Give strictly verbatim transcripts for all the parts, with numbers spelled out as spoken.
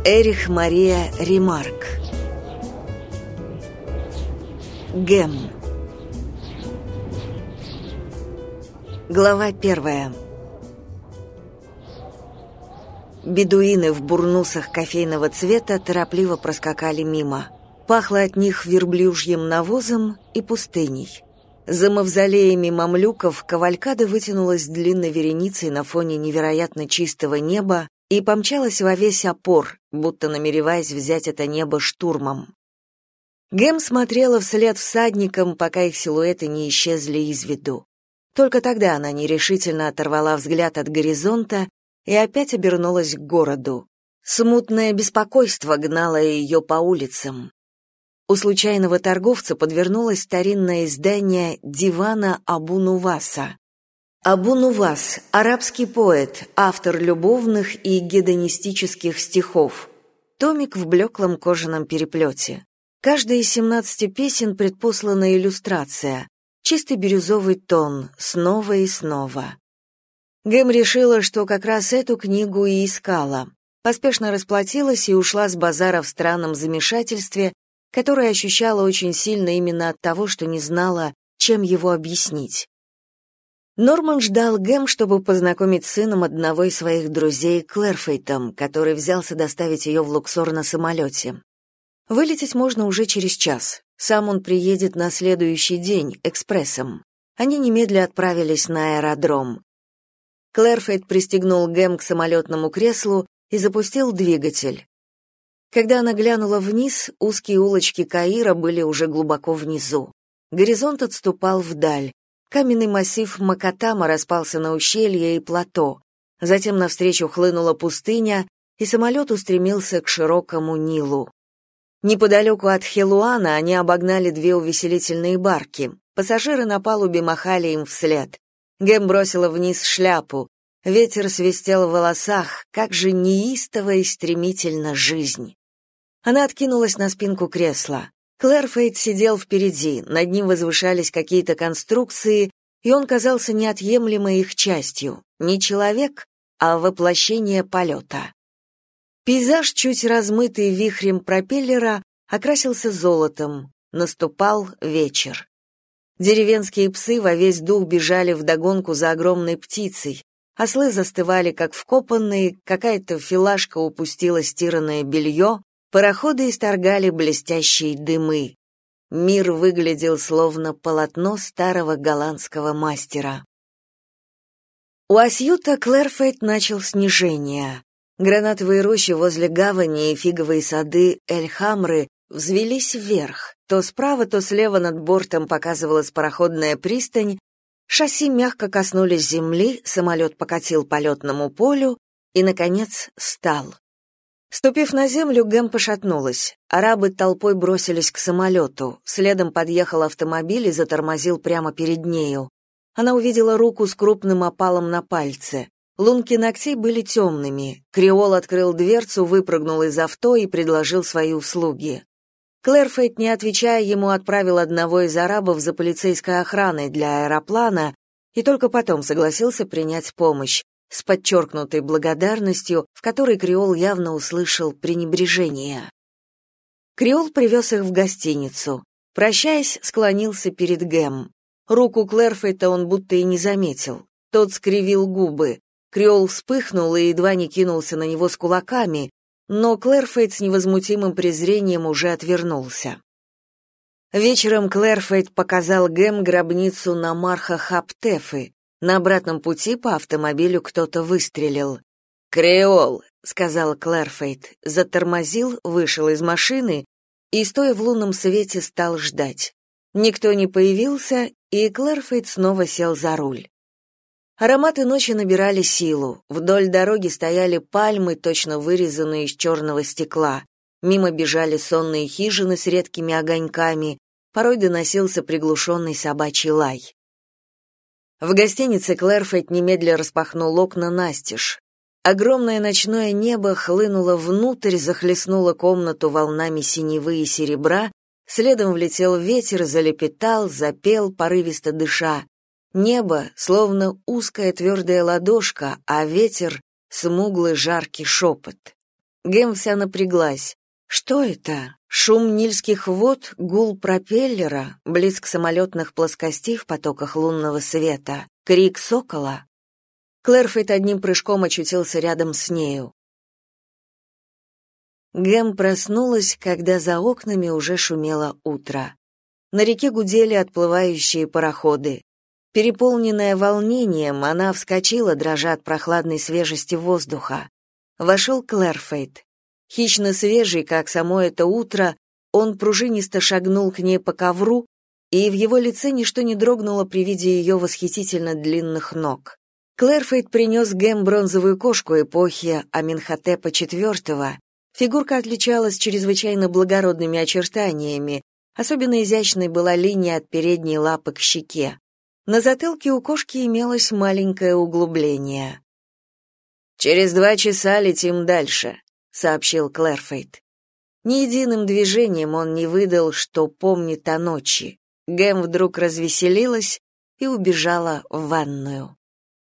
Эрих Мария Ремарк. Гэм. Глава первая. Бедуины в бурнусах кофейного цвета торопливо проскакали мимо. Пахло от них верблюжьим навозом и пустыней. За мавзолеями мамлюков кавалькада вытянулась длинной вереницей на фоне невероятно чистого неба и помчалась во весь опор, будто намереваясь взять это небо штурмом. Гэм смотрела вслед всадникам, пока их силуэты не исчезли из виду. Только тогда она нерешительно оторвала взгляд от горизонта и опять обернулась к городу. Смутное беспокойство гнало ее по улицам. У случайного торговца подвернулось старинное издание «Дивана Абу-Нуваса». Абу-Нувас — арабский поэт, автор любовных и гедонистических стихов. Томик в блеклом кожаном переплете. Каждая из семнадцати песен предпослана иллюстрация. Чистый бирюзовый тон, снова и снова. Гэм решила, что как раз эту книгу и искала. Поспешно расплатилась и ушла с базара в странном замешательстве, которое ощущала очень сильно именно от того, что не знала, чем его объяснить. Норман ждал Гэм, чтобы познакомить с сыном одного из своих друзей, Клэрфейтом, который взялся доставить ее в Луксор на самолете. Вылететь можно уже через час. Сам он приедет на следующий день, экспрессом. Они немедля отправились на аэродром. Клэрфейт пристегнул Гэм к самолетному креслу и запустил двигатель. Когда она глянула вниз, узкие улочки Каира были уже глубоко внизу. Горизонт отступал вдаль. Каменный массив Макатама распался на ущелье и плато. Затем навстречу хлынула пустыня, и самолет устремился к широкому Нилу. Неподалеку от Хелуана они обогнали две увеселительные барки. Пассажиры на палубе махали им вслед. Гэм бросила вниз шляпу. Ветер свистел в волосах, как же неистово и стремительно жизнь. Она откинулась на спинку кресла. Клэрфейт сидел впереди, над ним возвышались какие-то конструкции, и он казался неотъемлемой их частью, не человек, а воплощение полета. Пейзаж, чуть размытый вихрем пропеллера, окрасился золотом, наступал вечер. Деревенские псы во весь дух бежали вдогонку за огромной птицей, ослы застывали как вкопанные, какая-то филашка упустила стиранное белье, пароходы исторгали блестящие дымы. Мир выглядел словно полотно старого голландского мастера. У Асьюта Клэрфейт начал снижение. Гранатовые рощи возле гавани и фиговые сады Эль-Хамры взвелись вверх. То справа, то слева над бортом показывалась пароходная пристань, шасси мягко коснулись земли, самолет покатил по летному полю и, наконец, стал. Ступив на землю, Гэм пошатнулась. Арабы толпой бросились к самолету. Следом подъехал автомобиль и затормозил прямо перед нею. Она увидела руку с крупным опалом на пальце. Лунки ногтей были темными. Креол открыл дверцу, выпрыгнул из авто и предложил свои услуги. Клэрфейт, не отвечая ему, отправил одного из арабов за полицейской охраной для аэроплана и только потом согласился принять помощь, с подчеркнутой благодарностью, в которой Креол явно услышал пренебрежение. Креол привез их в гостиницу. Прощаясь, склонился перед Гэм. Руку Клэрфейта он будто и не заметил. Тот скривил губы. Креол вспыхнул и едва не кинулся на него с кулаками, но Клэрфейт с невозмутимым презрением уже отвернулся. Вечером Клэрфейт показал Гэм гробницу Намарха Хаптефы. На обратном пути по автомобилю кто-то выстрелил. «Креол», — сказал Клэрфейт, затормозил, вышел из машины и, стоя в лунном свете, стал ждать. Никто не появился, и Клэрфейт снова сел за руль. Ароматы ночи набирали силу. Вдоль дороги стояли пальмы, точно вырезанные из черного стекла. Мимо бежали сонные хижины с редкими огоньками. Порой доносился приглушенный собачий лай. В гостинице Клэрфейт немедля распахнул окна настежь. Огромное ночное небо хлынуло внутрь, захлестнуло комнату волнами синевы и серебра, следом влетел ветер, залепетал, запел, порывисто дыша. Небо, словно узкая твердая ладошка, а ветер — смуглый жаркий шепот. Гэм вся напряглась. Что это? Шум нильских вод, гул пропеллера, блеск самолетных плоскостей в потоках лунного света, крик сокола? Клэрфейт одним прыжком очутился рядом с нею. Гэм проснулась, когда за окнами уже шумело утро. На реке гудели отплывающие пароходы. Переполненная волнением, она вскочила, дрожа от прохладной свежести воздуха. Вошел Клэрфейт. Хищно свежий, как само это утро, он пружинисто шагнул к ней по ковру, и в его лице ничто не дрогнуло при виде ее восхитительно длинных ног. Клэрфейт принес Гэм бронзовую кошку эпохи Аменхотепа четвёртого. Фигурка отличалась чрезвычайно благородными очертаниями, особенно изящной была линия от передней лапы к щеке. На затылке у кошки имелось маленькое углубление. «Через два часа летим дальше», — сообщил Клэрфейт. Ни единым движением он не выдал, что помнит о ночи. Гэм вдруг развеселилась и убежала в ванную.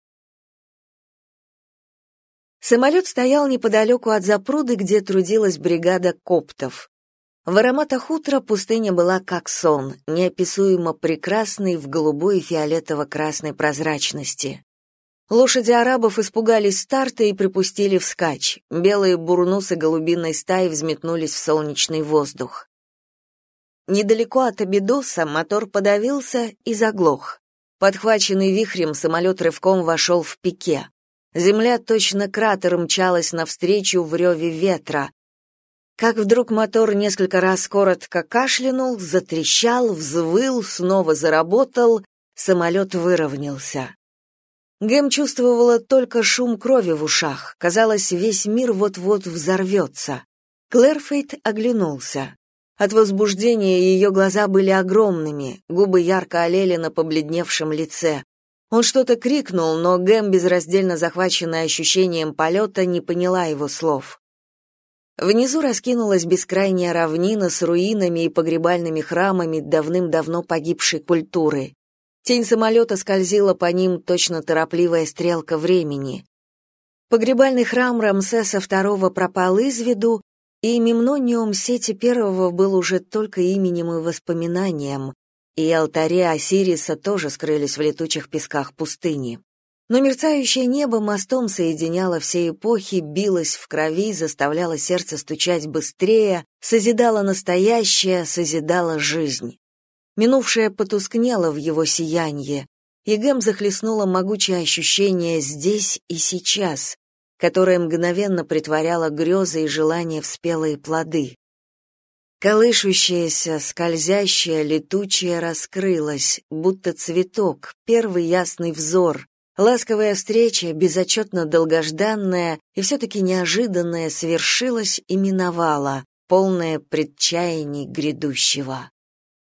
Самолет стоял неподалеку от запруды, где трудилась бригада коптов. В ароматах утра пустыня была как сон, неописуемо прекрасной в голубой и фиолетово-красной прозрачности. Лошади арабов испугались старта и припустили вскачь. Белые бурнусы голубиной стаи взметнулись в солнечный воздух. Недалеко от Абидоса мотор подавился и заглох. Подхваченный вихрем, самолет рывком вошел в пике. Земля точно кратер мчалась навстречу в реве ветра. Как вдруг мотор несколько раз коротко кашлянул, затрещал, взвыл, снова заработал, самолет выровнялся. Гэм чувствовала только шум крови в ушах. Казалось, весь мир вот-вот взорвется. Клэрфейт оглянулся. От возбуждения ее глаза были огромными, губы ярко олели на побледневшем лице. Он что-то крикнул, но Гэм, безраздельно захваченная ощущением полета, не поняла его слов. Внизу раскинулась бескрайняя равнина с руинами и погребальными храмами давным-давно погибшей культуры. Тень самолета скользила по ним, точно торопливая стрелка времени. Погребальный храм Рамсеса второго пропал из виду, и Мемнониум Сети первого был уже только именем и воспоминанием, и алтари Осириса тоже скрылись в летучих песках пустыни. Но мерцающее небо мостом соединяло все эпохи, билось в крови, заставляло сердце стучать быстрее, созидало настоящее, созидало жизнь. Минувшее потускнело в его сиянье, и Гэм захлестнуло могучее ощущение здесь и сейчас, которое мгновенно притворяло грезы и желания в спелые плоды. Колышущееся, скользящее, летучее раскрылось, будто цветок, первый ясный взор, ласковая встреча, безотчетно долгожданная и все-таки неожиданная, свершилась и миновала, полная предчаяний грядущего.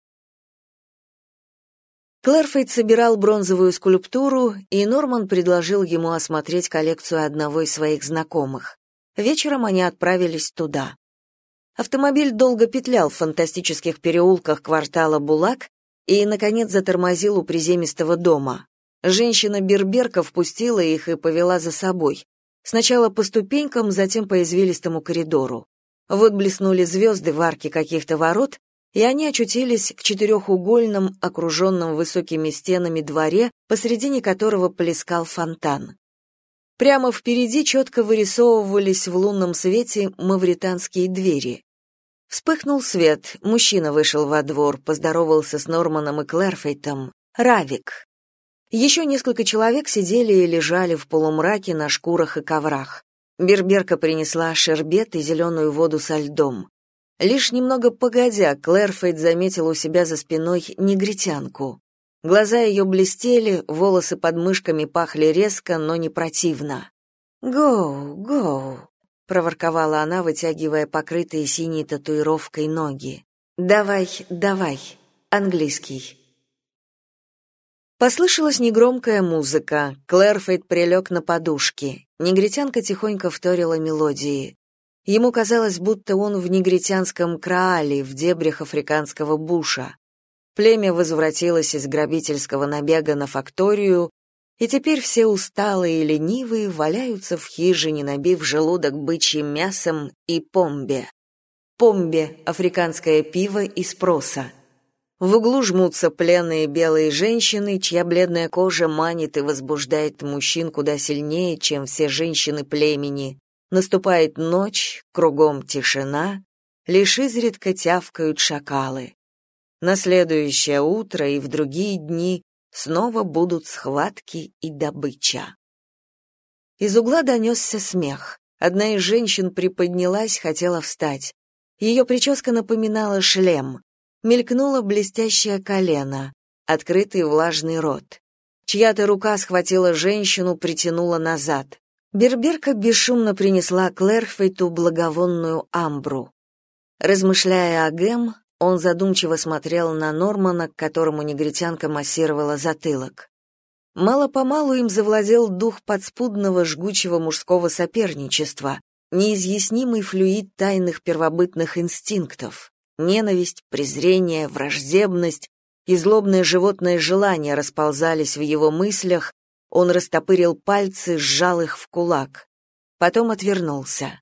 Клэрфейт собирал бронзовую скульптуру, и Норман предложил ему осмотреть коллекцию одного из своих знакомых. Вечером они отправились туда. Автомобиль долго петлял в фантастических переулках квартала Булак и, наконец, затормозил у приземистого дома. Женщина-берберка впустила их и повела за собой. Сначала по ступенькам, затем по извилистому коридору. Вот блеснули звезды в арке каких-то ворот, и они очутились в четырехугольном, окруженном высокими стенами дворе, посредине которого плескал фонтан. Прямо впереди четко вырисовывались в лунном свете мавританские двери. Вспыхнул свет, мужчина вышел во двор, поздоровался с Норманом и Клэрфейтом. Равик. Еще несколько человек сидели и лежали в полумраке на шкурах и коврах. Берберка принесла шербет и зеленую воду со льдом. Лишь немного погодя, Клэрфейт заметил у себя за спиной негритянку. Глаза ее блестели, волосы под мышками пахли резко, но не противно. «Гоу, гоу», — проворковала она, вытягивая покрытые синей татуировкой ноги. «Давай, давай, английский». Послышалась негромкая музыка. Клэрфейт прилег на подушки. Негритянка тихонько вторила мелодии. Ему казалось, будто он в негритянском краале, в дебрях африканского буша. Племя возвратилось из грабительского набега на факторию, И теперь все усталые и ленивые валяются в хижине, набив желудок бычьим мясом и помбе. Помбе — африканское пиво из проса. В углу жмутся пленные белые женщины, чья бледная кожа манит и возбуждает мужчин куда сильнее, чем все женщины племени. Наступает ночь, кругом тишина, лишь изредка тявкают шакалы. На следующее утро и в другие дни снова будут схватки и добыча. Из угла донесся смех. Одна из женщин приподнялась, хотела встать. Ее прическа напоминала шлем. Мелькнуло блестящее колено, открытый влажный рот. Чья-то рука схватила женщину, притянула назад. Берберка бесшумно принесла Клэрфейту благовонную амбру. Размышляя о Гэм, он задумчиво смотрел на Нормана, к которому негритянка массировала затылок. Мало-помалу им завладел дух подспудного жгучего мужского соперничества, неизъяснимый флюид тайных первобытных инстинктов. Ненависть, презрение, враждебность и злобное животное желание расползались в его мыслях, он растопырил пальцы, сжал их в кулак. Потом отвернулся.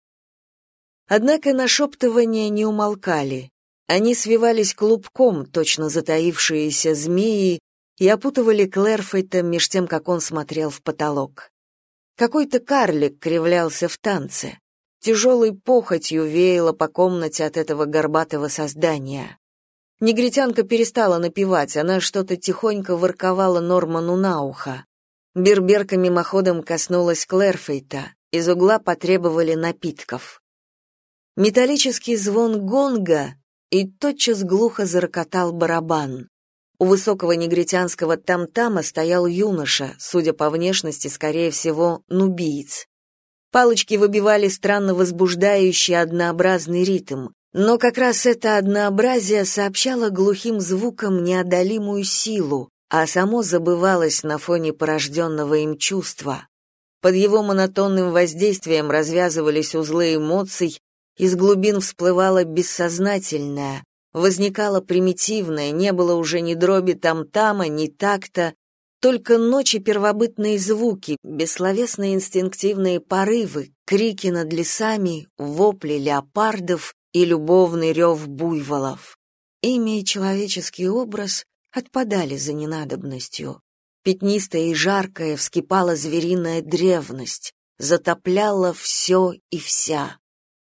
Однако нашептывания не умолкали. Они свивались клубком, точно затаившиеся змеи, и опутывали Клэрфейта меж тем, как он смотрел в потолок. Какой-то карлик кривлялся в танце. Тяжелой похотью веяло по комнате от этого горбатого создания. Негритянка перестала напевать, она что-то тихонько ворковала Норману на ухо. Берберка мимоходом коснулась Клэрфейта, из угла потребовали напитков. Металлический звон гонга, и тотчас глухо зарокотал барабан. У высокого негритянского там-тама стоял юноша, судя по внешности, скорее всего, нубиец. Палочки выбивали странно возбуждающий однообразный ритм, но как раз это однообразие сообщало глухим звукам неодолимую силу, а само забывалось на фоне порожденного им чувства. Под его монотонным воздействием развязывались узлы эмоций, из глубин всплывало бессознательное, возникало примитивное, не было уже ни дроби там-тама, ни такта, только ночи первобытные звуки, бессловесные инстинктивные порывы, крики над лесами, вопли леопардов и любовный рев буйволов. Имя и человеческий образ отпадали за ненадобностью. Пятнистая и жаркая вскипала звериная древность, затопляла все и вся.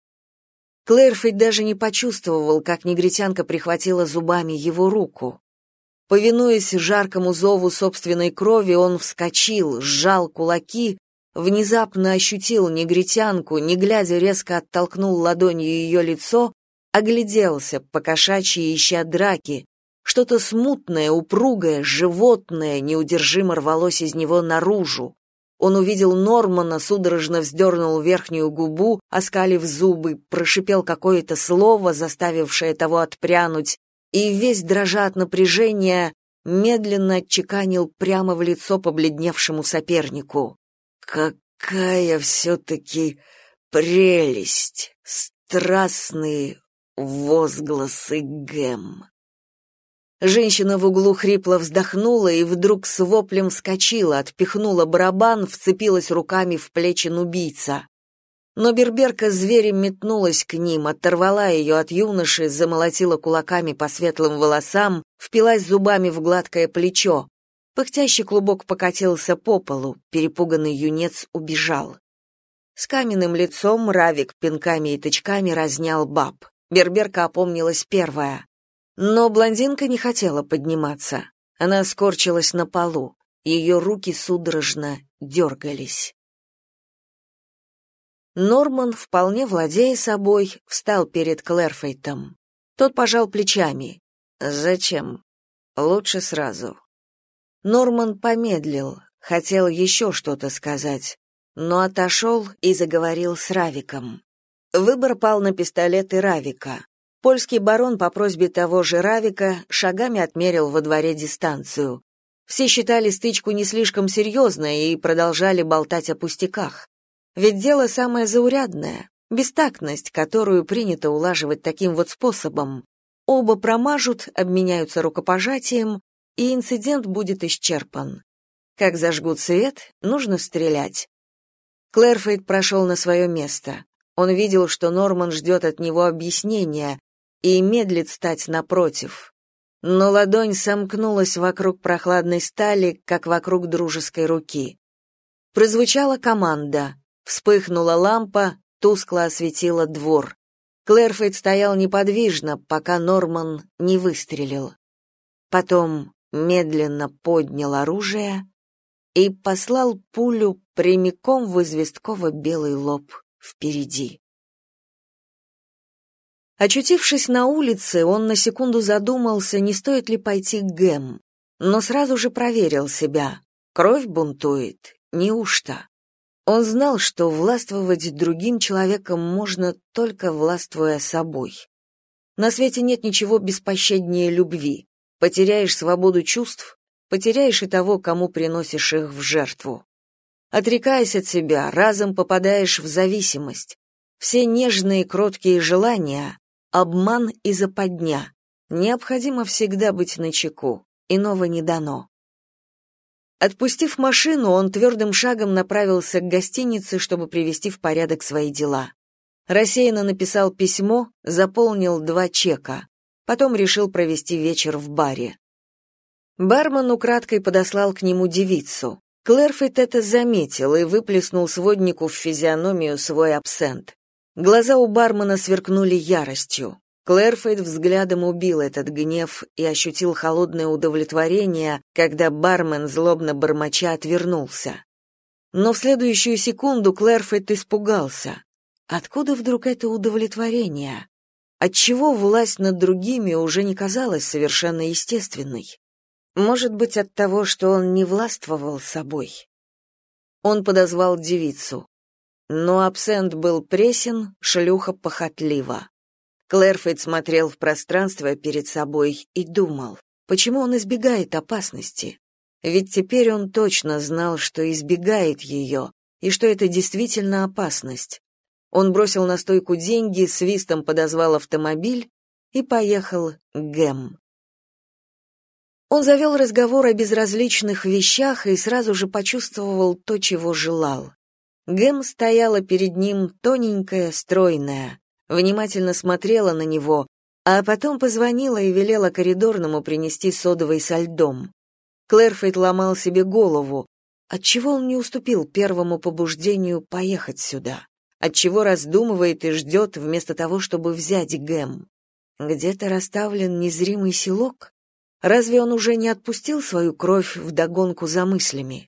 Клэрфейт даже не почувствовал, как негритянка прихватила зубами его руку. Повинуясь жаркому зову собственной крови, он вскочил, сжал кулаки, внезапно ощутил негритянку, не глядя резко оттолкнул ладонью ее лицо, огляделся, покошачьи ища драки. Что-то смутное, упругое, животное неудержимо рвалось из него наружу. Он увидел Нормана, судорожно вздернул верхнюю губу, оскалив зубы, прошипел какое-то слово, заставившее того отпрянуть, и весь, дрожа от напряжения, медленно отчеканил прямо в лицо побледневшему сопернику. «Какая все-таки прелесть! Страстные возгласы Гэм!» Женщина в углу хрипло вздохнула и вдруг с воплем вскочила, отпихнула барабан, вцепилась руками в плечи нубийца. Но берберка зверем метнулась к ним, оторвала ее от юноши, замолотила кулаками по светлым волосам, впилась зубами в гладкое плечо. Пыхтящий клубок покатился по полу, перепуганный юнец убежал. С каменным лицом Равик пинками и тычками разнял баб. Берберка опомнилась первая. Но блондинка не хотела подниматься. Она скорчилась на полу. Ее руки судорожно дергались. Норман, вполне владея собой, встал перед Клэрфейтом. Тот пожал плечами. «Зачем? Лучше сразу». Норман помедлил, хотел еще что-то сказать, но отошел и заговорил с Равиком. Выбор пал на пистолеты Равика. Польский барон по просьбе того же Равика шагами отмерил во дворе дистанцию. Все считали стычку не слишком серьезной и продолжали болтать о пустяках. Ведь дело самое заурядное, бестактность, которую принято улаживать таким вот способом. Оба промажут, обменяются рукопожатием, и инцидент будет исчерпан. Как зажгут свет, нужно стрелять. Клэрфейт прошел на свое место. Он видел, что Норман ждет от него объяснения и медлит стать напротив. Но ладонь сомкнулась вокруг прохладной стали, как вокруг дружеской руки. Прозвучала команда. Вспыхнула лампа, тускло осветила двор. Клэрфейт стоял неподвижно, пока Норман не выстрелил. Потом медленно поднял оружие и послал пулю прямиком в известково-белый лоб впереди. Очутившись на улице, он на секунду задумался, не стоит ли пойти к Гэм, но сразу же проверил себя. Кровь бунтует, неужто? Он знал, что властвовать другим человеком можно, только властвуя собой. На свете нет ничего беспощаднее любви. Потеряешь свободу чувств, потеряешь и того, кому приносишь их в жертву. Отрекаясь от себя, разом попадаешь в зависимость. Все нежные, кроткие желания — обман и западня. Необходимо всегда быть начеку, иного не дано. Отпустив машину, он твердым шагом направился к гостинице, чтобы привести в порядок свои дела. Рассеянно написал письмо, заполнил два чека. Потом решил провести вечер в баре. Бармен украдкой подослал к нему девицу. Клэрфейт это заметил и выплеснул своднику в физиономию свой абсент. Глаза у бармена сверкнули яростью. Клэрфейт взглядом убил этот гнев и ощутил холодное удовлетворение, когда бармен, злобно бормоча, отвернулся. Но в следующую секунду Клэрфейт испугался. Откуда вдруг это удовлетворение? Отчего власть над другими уже не казалась совершенно естественной? Может быть, от того, что он не властвовал собой? Он подозвал девицу. Но абсент был пресен, шлюха похотлива. Клэрфейт смотрел в пространство перед собой и думал, почему он избегает опасности? Ведь теперь он точно знал, что избегает ее, и что это действительно опасность. Он бросил на стойку деньги, свистом подозвал автомобиль и поехал к Гэм. Он завел разговор о безразличных вещах и сразу же почувствовал то, чего желал. Гэм стояла перед ним тоненькая, стройная, внимательно смотрела на него, а потом позвонила и велела коридорному принести содовой со льдом. Клэрфейт ломал себе голову. Отчего он не уступил первому побуждению поехать сюда? Отчего раздумывает и ждет, вместо того, чтобы взять Гэм? Где-то расставлен незримый селок? Разве он уже не отпустил свою кровь вдогонку за мыслями?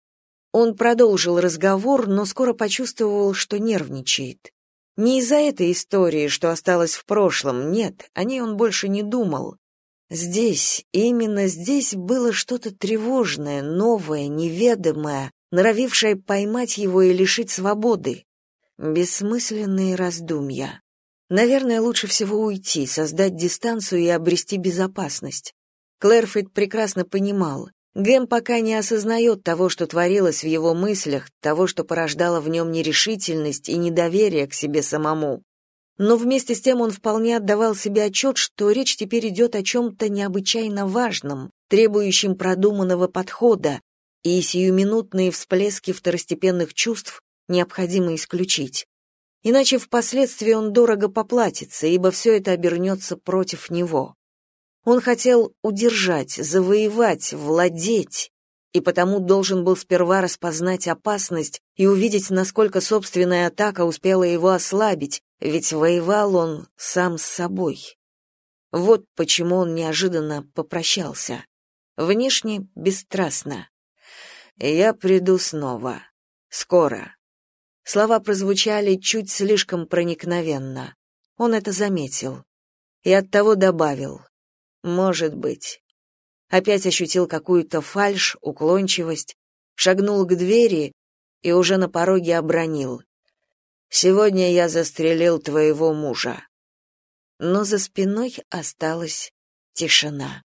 Он продолжил разговор, но скоро почувствовал, что нервничает. Не из-за этой истории, что осталось в прошлом, нет, о ней он больше не думал. Здесь, именно здесь было что-то тревожное, новое, неведомое, норовившее поймать его и лишить свободы. Бессмысленные раздумья. Наверное, лучше всего уйти, создать дистанцию и обрести безопасность. Клэрфейт прекрасно понимал, Гэм пока не осознает того, что творилось в его мыслях, того, что порождало в нем нерешительность и недоверие к себе самому. Но вместе с тем он вполне отдавал себе отчет, что речь теперь идет о чем-то необычайно важном, требующем продуманного подхода, и сиюминутные всплески второстепенных чувств необходимо исключить. Иначе впоследствии он дорого поплатится, ибо все это обернется против него. Он хотел удержать, завоевать, владеть, и потому должен был сперва распознать опасность и увидеть, насколько собственная атака успела его ослабить, ведь воевал он сам с собой. Вот почему он неожиданно попрощался. Внешне бесстрастно. «Я приду снова. Скоро». Слова прозвучали чуть слишком проникновенно. Он это заметил. И оттого добавил: «Может быть». Опять ощутил какую-то фальшь, уклончивость, шагнул к двери и уже на пороге обронил: «Сегодня я застрелил твоего мужа». Но за спиной осталась тишина.